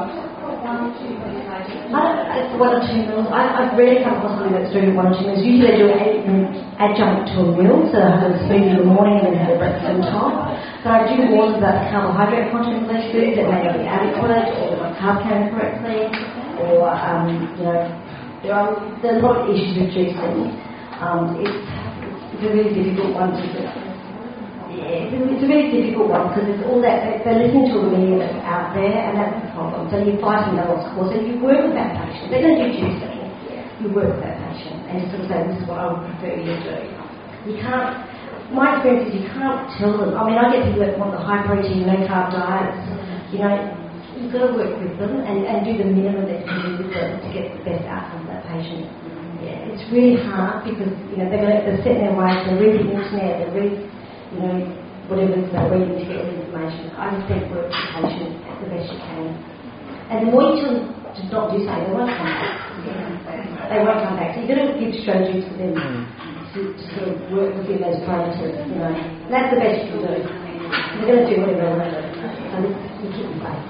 I don't, it's one or two meals. I, I've rarely come across somebody that's doing one or two meals. Usually they do an adjunct to a meal, so they'll have a smoothie in the morning and then have a breakfast on top. But I do warn about the carbohydrate content of those foods that may not be adequate, or they're not carb counted correctly, or, um, you know, there are, there are a lot of issues with juicing. Um, it's, it's a really difficult one to do. Yeah, it's a really difficult one because it's all that, they're listening to a media that's out there, and that's the problem. So you're fighting the lost cause. So you work with that patient. They're going to do juicing. You work with that patient and sort of say, this is what I would prefer you to do. You can't, my experience is you can't tell them. I mean, I get people that want the high protein, no carb diets. You know, you've got to work with them and, and do the minimum that you can do with them to get the best outcome for that patient. Yeah, it's really hard because, you know, they're, they're setting their ways, they're reading the internet, they're reading, you know, whatever it is they're reading to get all the information. I just think work with the patient the best you can. And the more you tell them to not do something, they won't come back. They won't come back. So you've got to give strategies for them to, to sort of work within those parameters, you know. And that's the best you can do. You're going to do whatever they want to do. So this, you keep them safe.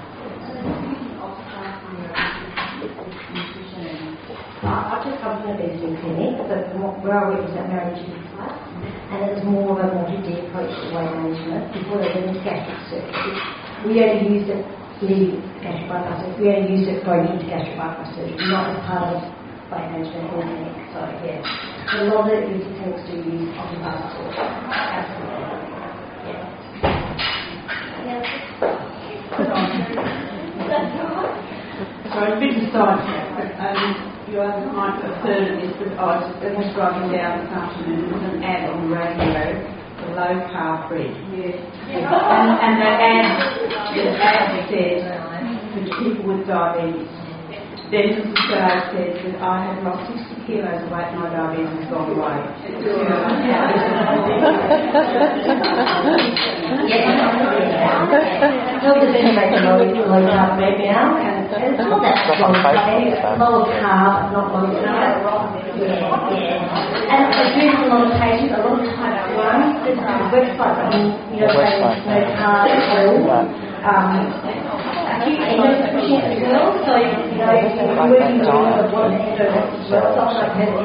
I've just come from a visiting clinic, but from where I work was at Mary Judy's Club. and it was more of a multi-D approach to weight management before they went into gastric surgery. We only used it leading gastric bypass surgery. We only used it going into gastric bypass surgery, not as part of weight management or anything. So yeah, a lot of these techniques do use bypass surgery. Absolutely. Yeah. Sorry, a bit of side track, but um, you might have heard of this, but I was just driving down this afternoon. There was an ad on the radio for low carb bread. Yes. And, and the ad, the ad said for people with diabetes. Then Missus Gray said that I have lost sixty kilos of weight and my diabetes has gone away. Well, the then make a low, low carb bread now, and it's not that strong, low carb, not low carb. Yeah, yeah. And I do have a lot of patients, a lot of type one, there's a website on, you know, saying no carb at all. Um, a few endos pushing it as well, so, you know, if you're working with a lot of endos, someone like that,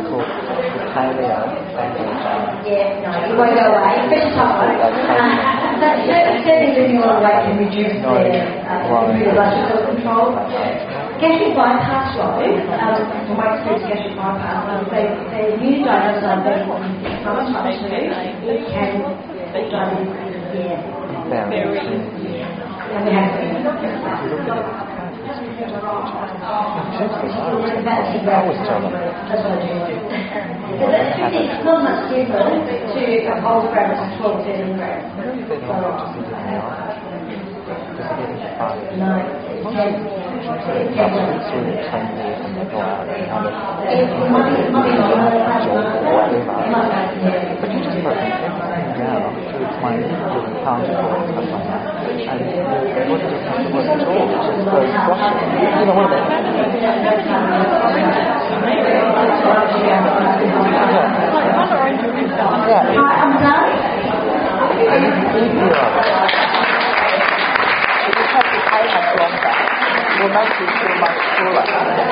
yeah, no, it won't go away, especially type one. Uh, but certainly losing a lot of weight can reduce their uh, blood sugar control. Gastric bypass, though, um, from my experience, gastric bypass, um, they, they use diabetes diabetes in six months, type two, it can diabetes, yeah. Very, and we have to. That's it's not much different to a whole gram of twelve, thirteen grams. No, it can. It can. It might be longer. But you just put them down to explain the pounds for it, stuff like that. And it wasn't just have to work at all, it's just very flushing. You know what I mean? Yeah. Hi, I'm done. If you take the pay much longer, you'll make you feel much fuller.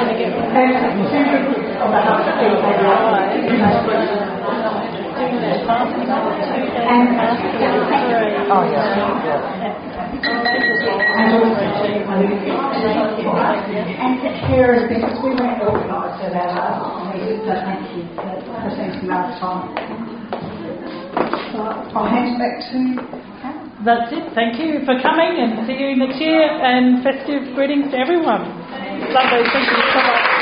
Oh, yeah, yeah. And Sarah, because we weren't organised for that last week, so thank you for presenting last time. So I'll hand back to That's it. Thank you for coming and see you next year, and festive greetings to everyone. Lovely. Thank you so much.